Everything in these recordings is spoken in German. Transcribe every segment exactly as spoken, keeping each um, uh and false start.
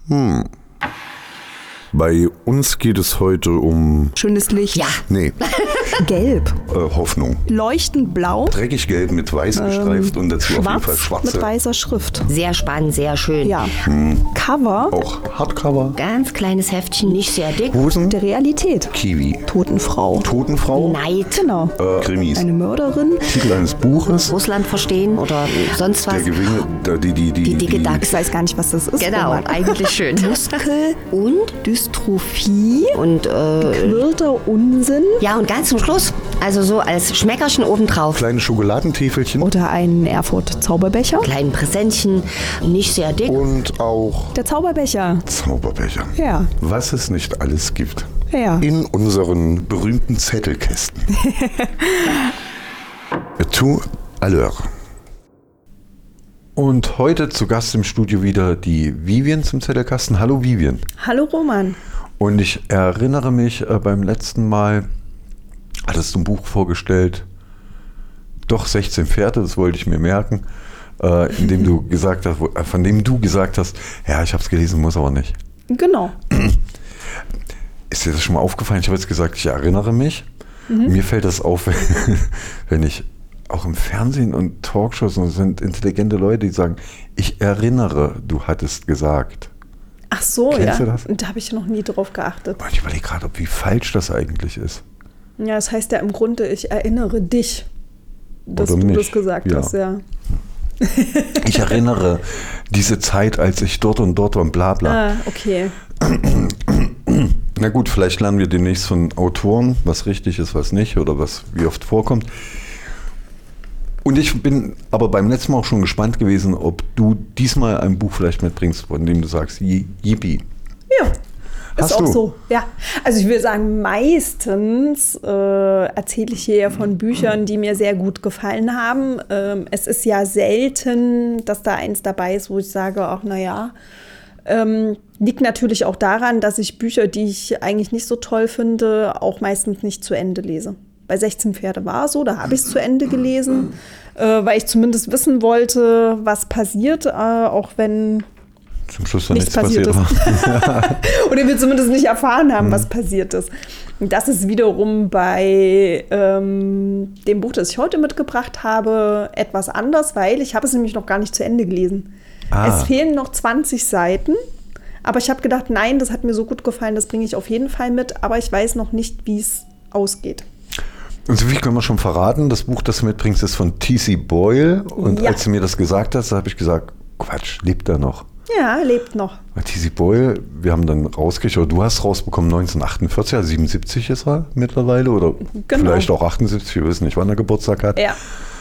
Hm. Bei uns geht es heute um... Schönes Licht. Ja. Nee, Gelb. äh, Hoffnung. Leuchtend blau. Dreckig gelb mit weiß gestreift und dazu auf jeden Fall Schwarz schwarze. mit weißer Schrift. Sehr spannend, sehr schön. Ja. Cover Auch Hardcover. Ganz kleines Heftchen, nicht sehr dick. Hosen. der Realität. Kiwi. Totenfrau. Totenfrau. Neid. Genau. Äh, Krimis. Eine Mörderin. Titel eines Buches. Russland verstehen oder sonst was. Der Gewinne, der, die, die, die, Die dicke Dachs. Ich weiß gar nicht, was das ist. Genau, Roman. eigentlich schön. Muskel. Und? Dystrophie. Und, äh, Quirlter Unsinn. ja, und ganz zum Schluss, also so als Schmeckerchen obendrauf. Kleine Schokoladentäfelchen. Oder ein Erfurt-Zauberbecher. Kleinen Präsentchen, nicht sehr dick. Und auch Der Zauberbecher. Zauberbecher. Ja. Was es nicht alles gibt. Ja. In unseren berühmten Zettelkästen. Tout à l'heure. Und heute zu Gast im Studio wieder die Vivian zum Zettelkasten. Hallo Vivian. Hallo Roman. Und ich erinnere mich, äh, beim letzten Mal hattest du ein Buch vorgestellt, doch sechzehn Pferde, das wollte ich mir merken, äh, in dem du gesagt hast, wo, äh, von dem du gesagt hast, ja, ich habe es gelesen, muss aber nicht. Genau. Ist dir das schon mal aufgefallen? Ich habe jetzt gesagt, ich erinnere mich. Mhm. Mir fällt das auf, wenn ich auch im Fernsehen und Talkshows, und es sind intelligente Leute, die sagen, ich erinnere, du hattest gesagt. Ach so, Kennst ja. du das? Da habe ich noch nie drauf geachtet. Und ich überlege gerade, ob wie falsch das eigentlich ist. Ja, das heißt ja im Grunde, ich erinnere dich, dass Oder du mich. das gesagt Ja. hast, ja. Ich erinnere diese Zeit, als ich dort und dort war und bla bla. Ah, okay. Na gut, vielleicht lernen wir demnächst von Autoren, was richtig ist, was nicht oder was wie oft vorkommt. Und ich bin aber beim letzten Mal auch schon gespannt gewesen, ob du diesmal ein Buch vielleicht mitbringst, von dem du sagst, Yippie. Ja, Hast ist auch du? so. Ja, also ich würde sagen, meistens äh, erzähle ich hier ja von Büchern, die mir sehr gut gefallen haben. Ähm, es ist ja selten, dass da eins dabei ist, wo ich sage, ach naja, ähm, liegt natürlich auch daran, dass ich Bücher, die ich eigentlich nicht so toll finde, auch meistens nicht zu Ende lese. Bei sechzehn Pferde war es so, da habe ich es zu Ende gelesen, äh, weil ich zumindest wissen wollte, was passiert, äh, auch wenn Zum Schluss dann nichts nichts passiert passiert war. oder wir zumindest nicht erfahren haben, was passiert ist. Und das ist wiederum bei ähm, dem Buch, das ich heute mitgebracht habe, etwas anders, weil ich habe es nämlich noch gar nicht zu Ende gelesen. Ah. Es fehlen noch zwanzig Seiten, aber ich habe gedacht, nein, das hat mir so gut gefallen, das bringe ich auf jeden Fall mit, aber ich weiß noch nicht, wie es ausgeht. Und so viel können wir schon verraten. Das Buch, das du mitbringst, ist von T C Boyle. Und Ja. als du mir das gesagt hast, habe ich gesagt, Quatsch, lebt er noch? Ja, lebt noch. Weil T C Boyle, wir haben dann rausgekriegt, oder du hast rausbekommen neunzehnhundertachtundvierzig, also siebenundsiebzig ist er mittlerweile, oder Genau. vielleicht auch achtundsiebzig, wir wissen nicht, wann er Geburtstag hat. Ja,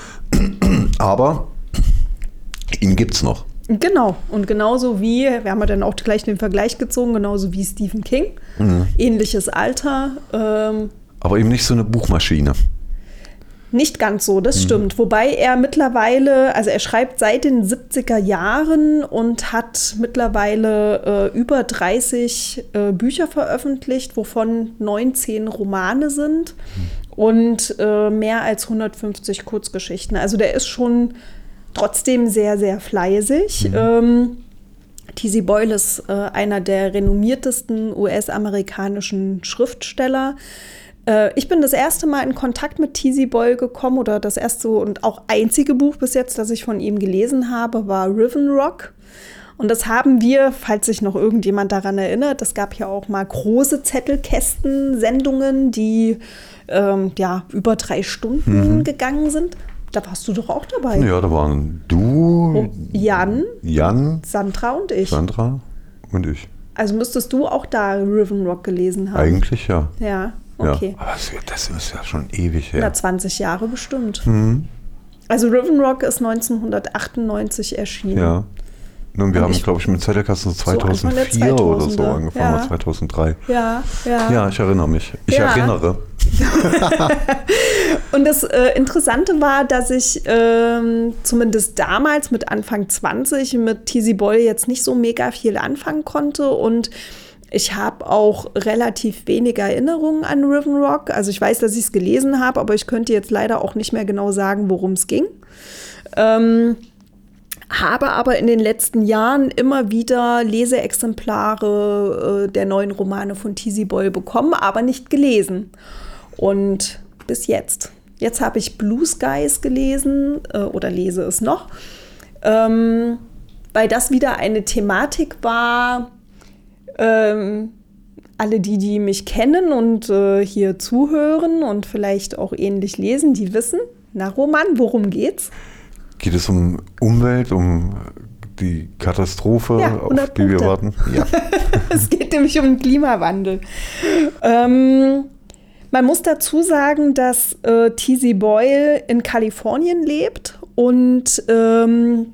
Aber ihn gibt's noch. genau. Und genauso wie, wir haben ja dann auch gleich den Vergleich gezogen, genauso wie Stephen King. Mhm. Ähnliches Alter. Ähm, Aber eben nicht so eine Buchmaschine. Nicht ganz so, das stimmt. Wobei er mittlerweile, also er schreibt seit den siebziger Jahren und hat mittlerweile äh, über dreißig äh, Bücher veröffentlicht, wovon neunzehn Romane sind und äh, mehr als hundertfünfzig Kurzgeschichten. Also der ist schon trotzdem sehr, sehr fleißig. Ähm, T C Boyle ist äh, einer der renommiertesten U S-amerikanischen Schriftsteller. Äh, ich bin das erste Mal in Kontakt mit T C Boyle gekommen oder das erste und auch einzige Buch bis jetzt, das ich von ihm gelesen habe, war Riven Rock. Und das haben wir, falls sich noch irgendjemand daran erinnert, es gab ja auch mal große Zettelkästen-Sendungen, die ähm, ja, über drei Stunden mhm. gegangen sind. Da warst du doch auch dabei. Ja, da waren du, Jan, Jan, Sandra und ich. Sandra und ich. Also müsstest du auch da Riven Rock gelesen haben? Eigentlich ja. Ja, okay. Ja. Aber das, das ist ja schon ewig her. Na, zwanzig Jahre bestimmt. Mhm. Also Riven Rock ist neunzehnhundertachtundneunzig erschienen. Ja. Nun, wir Und haben, ich- glaube ich, mit Zettelkasten So Anfang der zweitausendvier oder so zweitausender. angefangen, Ja. oder zweitausenddrei. Ja, ja. Ja, ich erinnere mich. Ich Ja. erinnere. Und das äh, Interessante war, dass ich ähm, zumindest damals mit Anfang zwanzig mit T C Boyle jetzt nicht so mega viel anfangen konnte und ich habe auch relativ wenige Erinnerungen an Riven Rock. Also ich weiß, dass ich es gelesen habe, aber ich könnte jetzt leider auch nicht mehr genau sagen, worum es ging. Ähm, habe aber in den letzten Jahren immer wieder Leseexemplare äh, der neuen Romane von Tizi Boyle bekommen, aber nicht gelesen. Und bis jetzt. Jetzt habe ich Blue Skies gelesen äh, oder lese es noch, ähm, weil das wieder eine Thematik war. Ähm, alle die, die mich kennen und äh, hier zuhören und vielleicht auch ähnlich lesen, die wissen, na Roman, worum geht's? Geht es um Umwelt, um die Katastrophe, ja, auf die wir warten? Ja. Es geht nämlich um den Klimawandel. Ähm, man muss dazu sagen, dass äh, Tizi Boyle in Kalifornien lebt und ähm,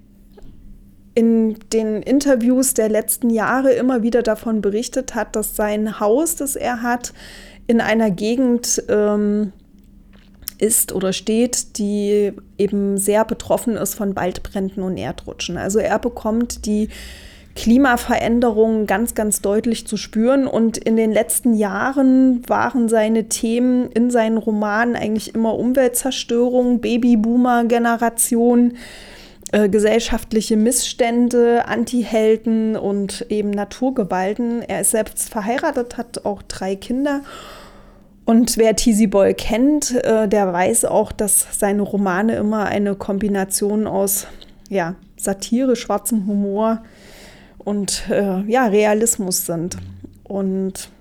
in den Interviews der letzten Jahre immer wieder davon berichtet hat, dass sein Haus, das er hat, in einer Gegend ähm, ist oder steht, die eben sehr betroffen ist von Waldbränden und Erdrutschen. Also er bekommt die Klimaveränderungen ganz, ganz deutlich zu spüren. Und in den letzten Jahren waren seine Themen in seinen Romanen eigentlich immer Umweltzerstörung, Babyboomer-Generation, äh, gesellschaftliche Missstände, Antihelden und eben Naturgewalten. Er ist selbst verheiratet, hat auch drei Kinder. Und wer Tizi Boyle kennt, äh, der weiß auch, dass seine Romane immer eine Kombination aus ja, Satire, schwarzem Humor und äh, ja, Realismus sind. Und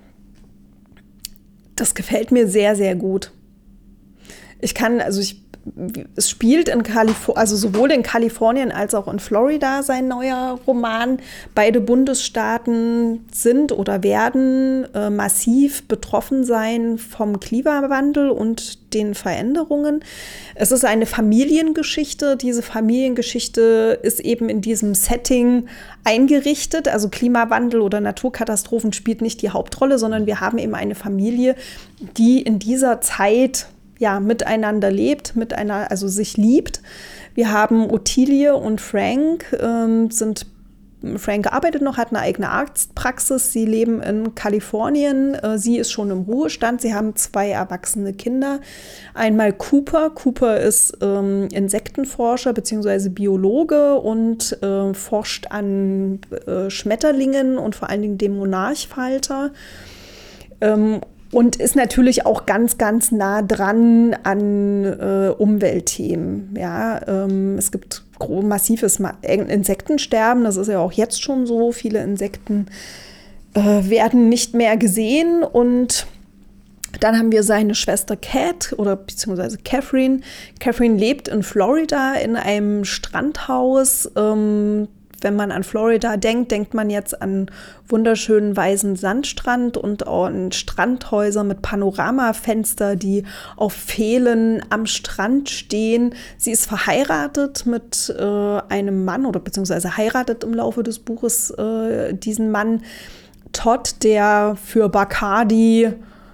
das gefällt mir sehr, sehr gut. Ich kann, also ich, es spielt in Kalifornien, also sowohl in Kalifornien als auch in Florida sein neuer Roman. Beide Bundesstaaten sind oder werden äh, massiv betroffen sein vom Klimawandel und den Veränderungen. Es ist eine Familiengeschichte. Diese Familiengeschichte ist eben in diesem Setting eingerichtet. Also Klimawandel oder Naturkatastrophen spielt nicht die Hauptrolle, sondern wir haben eben eine Familie, die in dieser Zeit ja, miteinander lebt, mit einer, also sich liebt. Wir haben Ottilie und Frank, ähm, sind, Frank arbeitet noch, hat eine eigene Arztpraxis. Sie leben in Kalifornien. Äh, sie ist schon im Ruhestand. Sie haben zwei erwachsene Kinder. Einmal Cooper. Cooper ist ähm, Insektenforscher bzw. Biologe und äh, forscht an äh, Schmetterlingen und vor allen Dingen dem Monarchfalter. Ähm, Und ist natürlich auch ganz, ganz nah dran an äh, Umweltthemen. Ja, ähm, es gibt massives Ma- Insektensterben, das ist ja auch jetzt schon so. Viele Insekten äh, werden nicht mehr gesehen. Und dann haben wir seine Schwester Cat oder beziehungsweise Catherine. Catherine lebt in Florida in einem Strandhaus. Ähm, Wenn man an Florida denkt, denkt man jetzt an wunderschönen weißen Sandstrand und auch an Strandhäuser mit Panoramafenster, die auf Pfählen am Strand stehen. Sie ist verheiratet mit äh, einem Mann oder beziehungsweise heiratet im Laufe des Buches äh, diesen Mann, Todd, der für Bacardi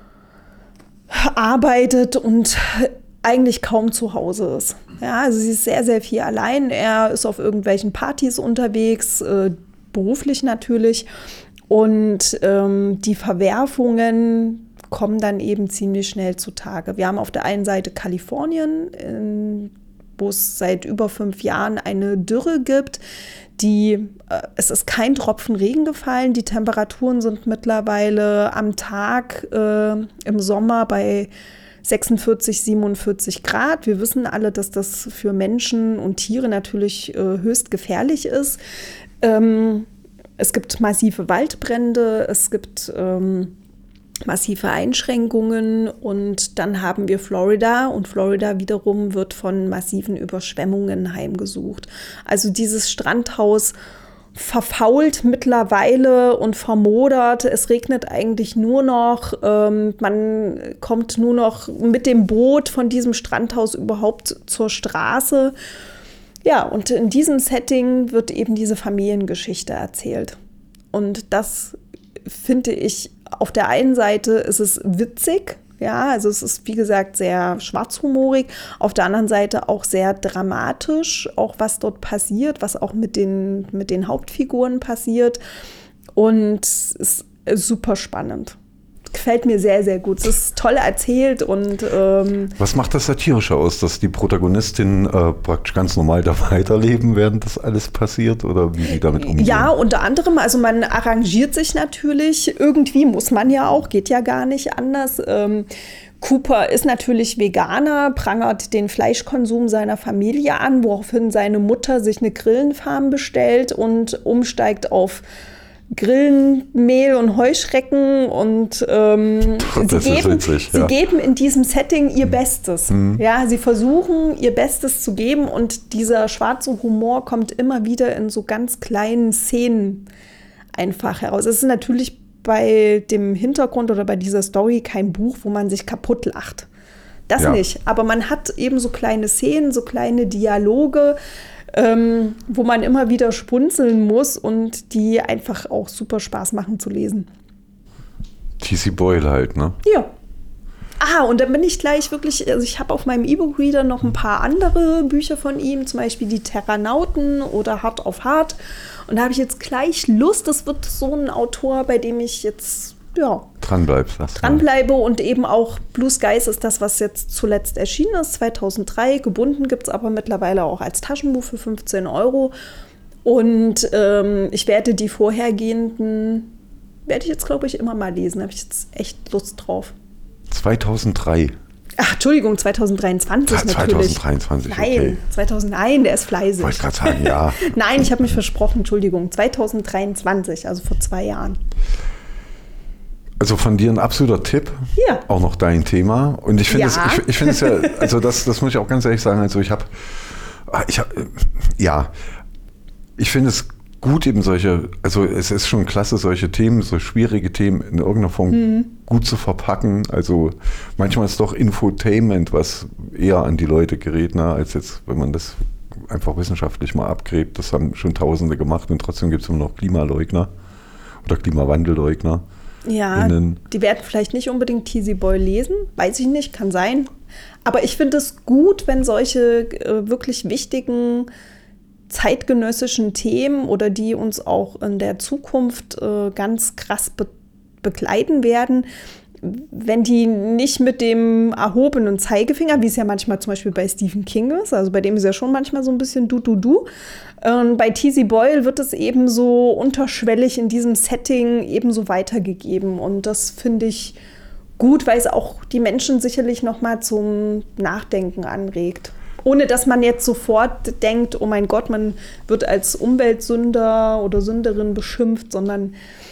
arbeitet und eigentlich kaum zu Hause ist. Ja, also sie ist sehr, sehr viel allein. Er ist auf irgendwelchen Partys unterwegs, äh, beruflich natürlich. Und ähm, die Verwerfungen kommen dann eben ziemlich schnell zutage. Wir haben auf der einen Seite Kalifornien, in, wo es seit über fünf Jahren eine Dürre gibt. Die, äh, es ist kein Tropfen Regen gefallen. Die Temperaturen sind mittlerweile am Tag äh, im Sommer bei sechsundvierzig, siebenundvierzig Grad. Wir wissen alle, dass das für Menschen und Tiere natürlich äh, höchst gefährlich ist. Ähm, es gibt massive Waldbrände, es gibt ähm, massive Einschränkungen und dann haben wir Florida und Florida wiederum wird von massiven Überschwemmungen heimgesucht. Also dieses Strandhaus verfault mittlerweile und vermodert. Es regnet eigentlich nur noch. Ähm, man kommt nur noch mit dem Boot von diesem Strandhaus überhaupt zur Straße. Ja, und in diesem Setting wird eben diese Familiengeschichte erzählt. Und das finde ich, auf der einen Seite ist es witzig. Ja, also es ist, wie gesagt, sehr schwarzhumorig. Auf der anderen Seite auch sehr dramatisch, auch was dort passiert, was auch mit den, mit den Hauptfiguren passiert. Und es ist super spannend. gefällt mir sehr, sehr gut. Es ist toll erzählt und ähm, was macht das Satirische aus, dass die Protagonistinnen äh, praktisch ganz normal da weiterleben, während das alles passiert oder wie sie damit umgehen? Ja, unter anderem, also man arrangiert sich natürlich, irgendwie muss man ja auch, geht ja gar nicht anders. Ähm, Cooper ist natürlich Veganer, prangert den Fleischkonsum seiner Familie an, woraufhin seine Mutter sich eine Grillenfarm bestellt und umsteigt auf Grillenmehl und Heuschrecken und ähm, sie, geben, witzig, ja. sie geben in diesem Setting ihr Bestes. Mhm. Ja, sie versuchen ihr Bestes zu geben und dieser schwarze Humor kommt immer wieder in so ganz kleinen Szenen einfach heraus. Es ist natürlich bei dem Hintergrund oder bei dieser Story kein Buch, wo man sich kaputt lacht. Das ja. nicht. Aber man hat eben so kleine Szenen, so kleine Dialoge, ähm, wo man immer wieder spunzeln muss und die einfach auch super Spaß machen zu lesen. T C Boyle halt, ne? Ja. Ah, und dann bin ich gleich wirklich, also ich habe auf meinem E-Book-Reader noch ein paar andere Bücher von ihm, zum Beispiel die Terranauten oder Hart auf Hart. Und da habe ich jetzt gleich Lust, das wird so ein Autor, bei dem ich jetzt, ja, dranbleibst, dranbleibe. Und eben auch Blue Skies ist das, was jetzt zuletzt erschienen ist, zweitausenddrei. Gebunden gibt es aber mittlerweile auch als Taschenbuch für fünfzehn Euro. Und ähm, ich werde die vorhergehenden, werde ich jetzt, glaube ich, immer mal lesen. Da habe ich jetzt echt Lust drauf. zweitausenddrei. Ach, Entschuldigung, zweitausenddreiundzwanzig ja, natürlich. zweitausenddreiundzwanzig, Nein, okay. zweitausendneun, der ist fleißig. Wollte ich gerade sagen, ja. Nein, ich habe mich versprochen, Entschuldigung, zweitausenddreiundzwanzig, also vor zwei Jahren. Also von dir ein absoluter Tipp, ja. Auch noch dein Thema. Und ich finde ja. es, ich, ich finde es ja, also das, das muss ich auch ganz ehrlich sagen, also ich habe, ich habe, ja, ich finde es gut eben solche, also es ist schon klasse, solche Themen, so schwierige Themen in irgendeiner Form mhm. gut zu verpacken. Also manchmal ist doch Infotainment, was eher an die Leute gerät, ne, als jetzt, wenn man das einfach wissenschaftlich mal abgräbt. Das haben schon Tausende gemacht und trotzdem gibt es immer noch Klimaleugner oder Klimawandelleugner. Ja, innen. Die werden vielleicht nicht unbedingt T C Boyle lesen, weiß ich nicht, kann sein. Aber ich finde es gut, wenn solche äh, wirklich wichtigen zeitgenössischen Themen oder die uns auch in der Zukunft äh, ganz krass be- begleiten werden, wenn die nicht mit dem erhobenen Zeigefinger, wie es ja manchmal zum Beispiel bei Stephen King ist, also bei dem ist ja schon manchmal so ein bisschen du-du-du. Ähm, bei T C Boyle wird es eben so unterschwellig in diesem Setting eben so weitergegeben und das finde ich gut, weil es auch die Menschen sicherlich noch mal zum Nachdenken anregt. Ohne dass man jetzt sofort denkt, oh mein Gott, man wird als Umweltsünder oder Sünderin beschimpft, sondern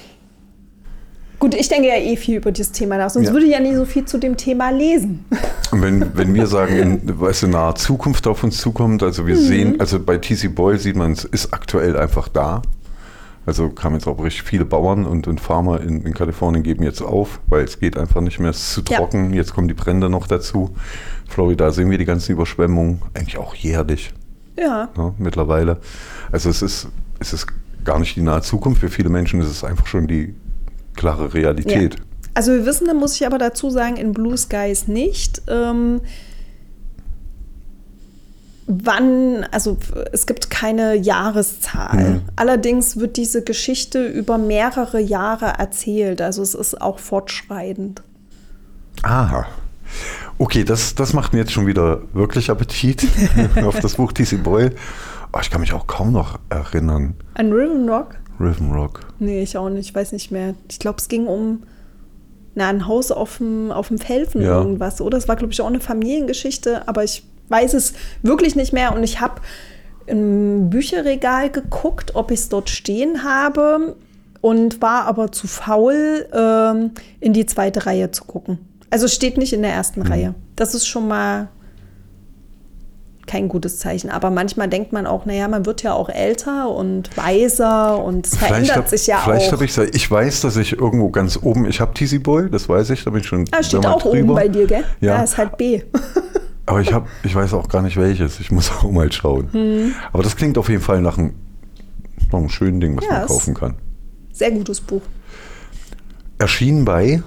gut, ich denke ja eh viel über dieses Thema nach, sonst ja. würde ich ja nie so viel zu dem Thema lesen. Wenn, wenn wir sagen, in, weißt du, nahe Zukunft auf uns zukommt, also wir mhm. sehen, also bei T C Boyle sieht man, es ist aktuell einfach da. Also kamen jetzt auch richtig viele Bauern und, und Farmer in, in Kalifornien geben jetzt auf, weil es geht einfach nicht mehr, es ist zu trocken, ja. Jetzt kommen die Brände noch dazu. Florida sehen wir die ganzen Überschwemmungen, eigentlich auch jährlich. Ja. Ja, mittlerweile. Also es ist, es ist gar nicht die nahe Zukunft, für viele Menschen ist es einfach schon die klare Realität. Ja. Also wir wissen, da muss ich aber dazu sagen, in Blue Skies nicht. Ähm, wann, also es gibt keine Jahreszahl. Mhm. Allerdings wird diese Geschichte über mehrere Jahre erzählt. Also es ist auch fortschreitend. Aha. Okay, das, das macht mir jetzt schon wieder wirklich Appetit auf das Buch T C Boyle. Oh, ich kann mich auch kaum noch erinnern. An Riven Rock? Riven Rock. Nee, ich auch nicht. Ich weiß nicht mehr. Ich glaube, es ging um na, ein Haus auf dem, auf dem Felsen ja. irgendwas. Oder es war, glaube ich, auch eine Familiengeschichte. Aber ich weiß es wirklich nicht mehr. Und ich habe im Bücherregal geguckt, ob ich es dort stehen habe. Und war aber zu faul, ähm, in die zweite Reihe zu gucken. Also es steht nicht in der ersten mhm. Reihe. Das ist schon mal kein gutes Zeichen. Aber manchmal denkt man auch, naja, man wird ja auch älter und weiser und es vielleicht verändert hab, sich ja vielleicht auch. Vielleicht habe ich, ich weiß, dass ich irgendwo ganz oben, ich habe T C Boyle, das weiß ich, da bin ich schon ah, steht auch drüber. Oben bei dir, gell? Ja, ja ist halt B. Aber ich, hab, ich weiß auch gar nicht welches, ich muss auch mal schauen. Hm. Aber das klingt auf jeden Fall nach einem, nach einem schönen Ding, was ja, man kaufen kann. Sehr gutes Buch. Erschienen bei?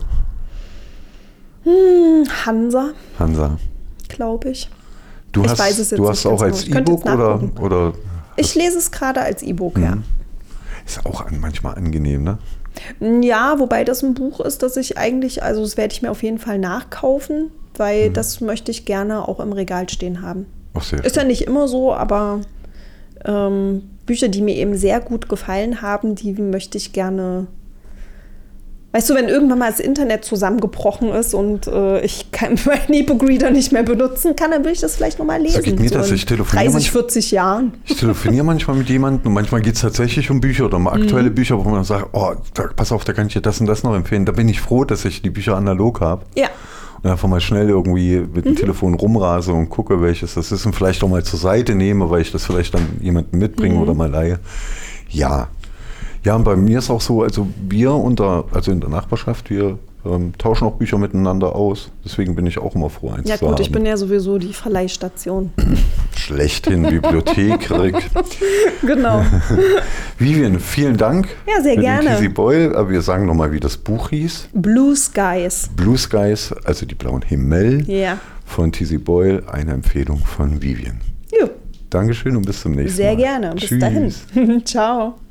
Hm, Hansa. Hansa. Glaube ich. Du ich hast, weiß es jetzt du hast auch als E-Book oder, oder? Ich lese es gerade als E-Book, mhm. ja. Ist auch an, manchmal angenehm, ne? Ja, wobei das ein Buch ist, das ich eigentlich, also das werde ich mir auf jeden Fall nachkaufen, weil mhm. das möchte ich gerne auch im Regal stehen haben. Ach, sehr ist schön. ja nicht immer so, aber ähm, Bücher, die mir eben sehr gut gefallen haben, die möchte ich gerne. Weißt du, wenn irgendwann mal das Internet zusammengebrochen ist und äh, ich kein, meinen E-Book-Reader nicht mehr benutzen kann, dann will ich das vielleicht nochmal lesen. So geht mir so das, in ich telefoniere dreißig, vierzig Jahren. Ich telefoniere manchmal mit jemandem und manchmal geht es tatsächlich um Bücher oder um aktuelle mhm. Bücher, wo man sagt, oh, da, pass auf, da kann ich dir das und das noch empfehlen. Da bin ich froh, dass ich die Bücher analog habe. Ja. Und einfach mal schnell irgendwie mit dem mhm. Telefon rumrase und gucke, welches das ist und vielleicht auch mal zur Seite nehme, weil ich das vielleicht dann jemandem mitbringe mhm. oder mal leihe. Ja. Ja, und bei mir ist auch so, also wir unter, also in der Nachbarschaft, wir ähm, tauschen auch Bücher miteinander aus. Deswegen bin ich auch immer froh, eins ja, zu gut, haben. ich bin ja sowieso die Verleihstation. Schlechthin Bibliothek, Rick. Genau. Vivian, vielen Dank. Ja, sehr für gerne. Den Tizzy Boyle. Aber wir sagen nochmal, wie das Buch hieß. Blue Skies. Blue Skies, also die blauen Himmel ja. von Tizzy Boyle. Eine Empfehlung von Vivian. Jo. Dankeschön und bis zum nächsten Sehr Mal. Sehr gerne. Bis Tschüss. dahin. Ciao.